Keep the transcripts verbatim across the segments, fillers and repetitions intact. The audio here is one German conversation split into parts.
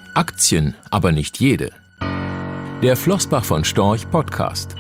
Aktien, aber nicht jede. Der Flossbach von Storch Podcast.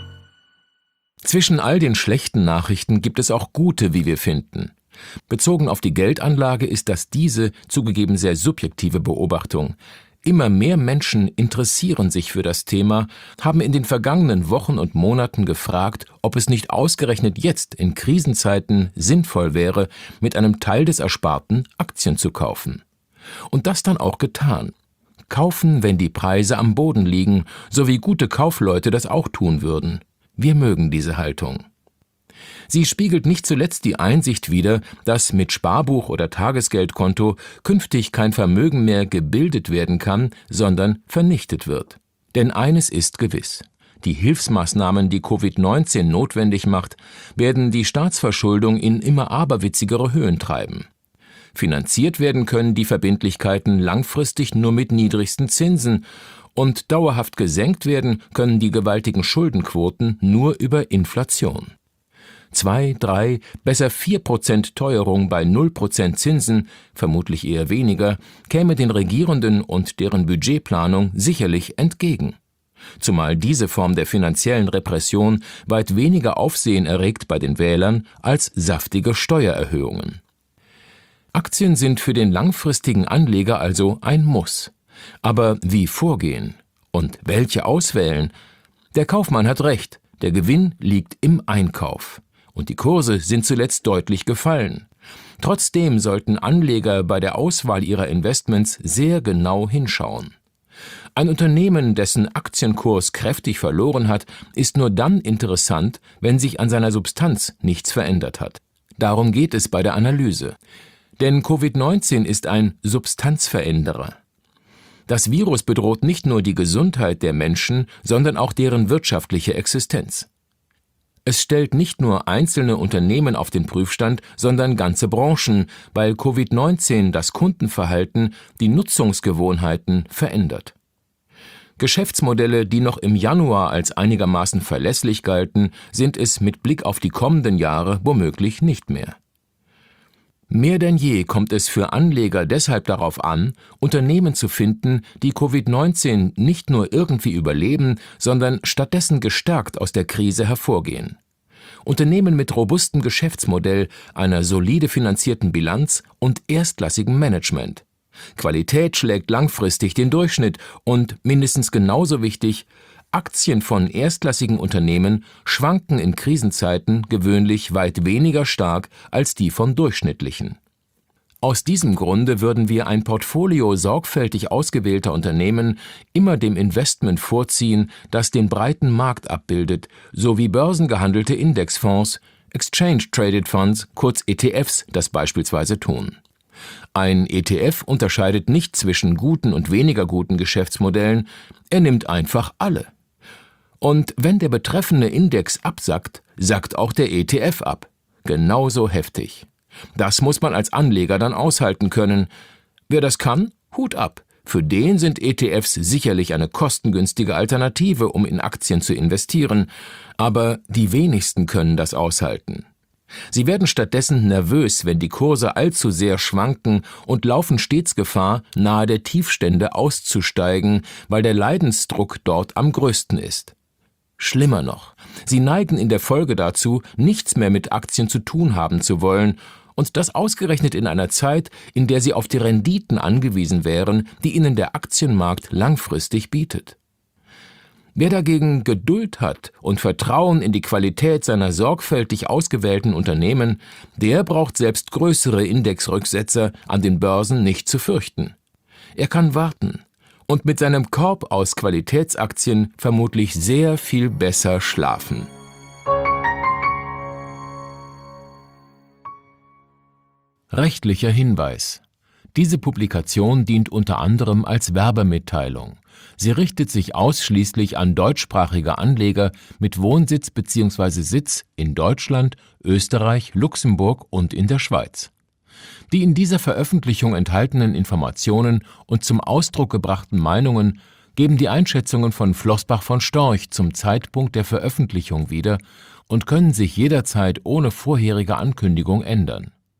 Zwischen all den schlechten Nachrichten gibt es auch gute, wie wir finden. Bezogen auf die Geldanlage ist das diese zugegeben sehr subjektive Beobachtung. Immer mehr Menschen interessieren sich für das Thema, haben in den vergangenen Wochen und Monaten gefragt, ob es nicht ausgerechnet jetzt in Krisenzeiten sinnvoll wäre, mit einem Teil des Ersparten Aktien zu kaufen. Und das dann auch getan. Kaufen, wenn die Preise am Boden liegen, so wie gute Kaufleute das auch tun würden. Wir mögen diese Haltung. Sie spiegelt nicht zuletzt die Einsicht wider, dass mit Sparbuch oder Tagesgeldkonto künftig kein Vermögen mehr gebildet werden kann, sondern vernichtet wird. Denn eines ist gewiss: Die Hilfsmaßnahmen, die Covid neunzehn notwendig macht, werden die Staatsverschuldung in immer aberwitzigere Höhen treiben. Finanziert werden können die Verbindlichkeiten langfristig nur mit niedrigsten Zinsen und dauerhaft gesenkt werden können die gewaltigen Schuldenquoten nur über Inflation. Zwei, drei, besser vier Prozent Teuerung bei null Prozent Zinsen, vermutlich eher weniger, käme den Regierenden und deren Budgetplanung sicherlich entgegen. Zumal diese Form der finanziellen Repression weit weniger Aufsehen erregt bei den Wählern als saftige Steuererhöhungen. Aktien sind für den langfristigen Anleger also ein Muss. Aber wie vorgehen? Und welche auswählen? Der Kaufmann hat recht, der Gewinn liegt im Einkauf. Und die Kurse sind zuletzt deutlich gefallen. Trotzdem sollten Anleger bei der Auswahl ihrer Investments sehr genau hinschauen. Ein Unternehmen, dessen Aktienkurs kräftig verloren hat, ist nur dann interessant, wenn sich an seiner Substanz nichts verändert hat. Darum geht es bei der Analyse. Denn Covid neunzehn ist ein Substanzveränderer. Das Virus bedroht nicht nur die Gesundheit der Menschen, sondern auch deren wirtschaftliche Existenz. Es stellt nicht nur einzelne Unternehmen auf den Prüfstand, sondern ganze Branchen, weil Covid neunzehn das Kundenverhalten, die Nutzungsgewohnheiten verändert. Geschäftsmodelle, die noch im Januar als einigermaßen verlässlich galten, sind es mit Blick auf die kommenden Jahre womöglich nicht mehr. Mehr denn je kommt es für Anleger deshalb darauf an, Unternehmen zu finden, die Covid neunzehn nicht nur irgendwie überleben, sondern stattdessen gestärkt aus der Krise hervorgehen. Unternehmen mit robustem Geschäftsmodell, einer solide finanzierten Bilanz und erstklassigem Management. Qualität schlägt langfristig den Durchschnitt und, mindestens genauso wichtig, Aktien von erstklassigen Unternehmen schwanken in Krisenzeiten gewöhnlich weit weniger stark als die von durchschnittlichen. Aus diesem Grunde würden wir ein Portfolio sorgfältig ausgewählter Unternehmen immer dem Investment vorziehen, das den breiten Markt abbildet, sowie börsengehandelte Indexfonds, Exchange Traded Funds, kurz E T Fs, das beispielsweise tun. Ein E T F unterscheidet nicht zwischen guten und weniger guten Geschäftsmodellen, er nimmt einfach alle. Und wenn der betreffende Index absackt, sackt auch der E T F ab. Genauso heftig. Das muss man als Anleger dann aushalten können. Wer das kann, Hut ab. Für den sind E T Fs sicherlich eine kostengünstige Alternative, um in Aktien zu investieren. Aber die wenigsten können das aushalten. Sie werden stattdessen nervös, wenn die Kurse allzu sehr schwanken und laufen stets Gefahr, nahe der Tiefstände auszusteigen, weil der Leidensdruck dort am größten ist. Schlimmer noch, sie neigen in der Folge dazu, nichts mehr mit Aktien zu tun haben zu wollen, und das ausgerechnet in einer Zeit, in der sie auf die Renditen angewiesen wären, die ihnen der Aktienmarkt langfristig bietet. Wer dagegen Geduld hat und Vertrauen in die Qualität seiner sorgfältig ausgewählten Unternehmen, der braucht selbst größere Indexrücksetzer an den Börsen nicht zu fürchten. Er kann warten und mit seinem Korb aus Qualitätsaktien vermutlich sehr viel besser schlafen. Rechtlicher Hinweis: Diese Publikation dient unter anderem als Werbemitteilung. Sie richtet sich ausschließlich an deutschsprachige Anleger mit Wohnsitz bzw. Sitz in Deutschland, Österreich, Luxemburg und in der Schweiz. Die in dieser Veröffentlichung enthaltenen Informationen und zum Ausdruck gebrachten Meinungen geben die Einschätzungen von Flossbach von Storch zum Zeitpunkt der Veröffentlichung wieder und können sich jederzeit ohne vorherige Ankündigung ändern.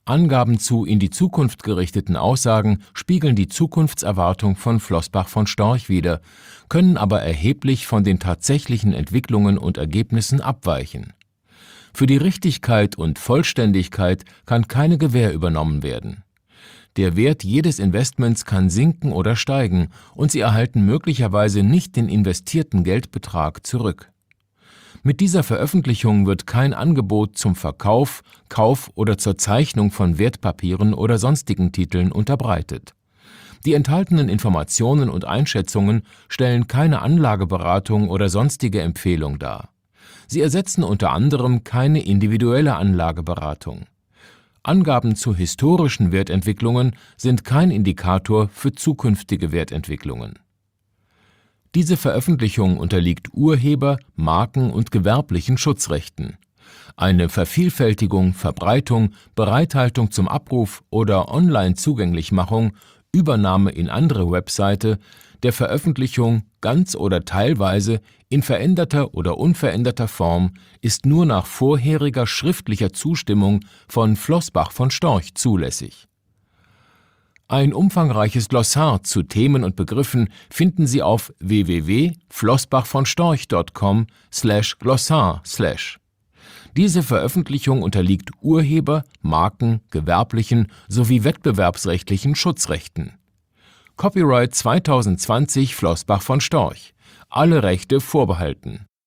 Angaben zu in die Zukunft gerichteten Aussagen spiegeln die Zukunftserwartung von Flossbach von Storch wider, können aber erheblich von den tatsächlichen Entwicklungen und Ergebnissen abweichen. Für die Richtigkeit und Vollständigkeit kann keine Gewähr übernommen werden. Der Wert jedes Investments kann sinken oder steigen, und Sie erhalten möglicherweise nicht den investierten Geldbetrag zurück. Mit dieser Veröffentlichung wird kein Angebot zum Verkauf, Kauf oder zur Zeichnung von Wertpapieren oder sonstigen Titeln unterbreitet. Die enthaltenen Informationen und Einschätzungen stellen keine Anlageberatung oder sonstige Empfehlung dar. Sie ersetzen unter anderem keine individuelle Anlageberatung. Angaben zu historischen Wertentwicklungen sind kein Indikator für zukünftige Wertentwicklungen. Diese Veröffentlichung unterliegt Urheber-, Marken- und gewerblichen Schutzrechten. Eine Vervielfältigung, Verbreitung, Bereithaltung zum Abruf oder Online-Zugänglichmachung, Übernahme in andere Webseite, der Veröffentlichung ganz oder teilweise in veränderter oder unveränderter Form ist nur nach vorheriger schriftlicher Zustimmung von Flossbach von Storch zulässig. Ein umfangreiches Glossar zu Themen und Begriffen finden Sie auf w w w punkt flossbachvonstorch punkt com slash glossar slash. Diese Veröffentlichung unterliegt Urheber-, Marken-, gewerblichen sowie wettbewerbsrechtlichen Schutzrechten. Copyright zwanzig zwanzig Flossbach von Storch. Alle Rechte vorbehalten.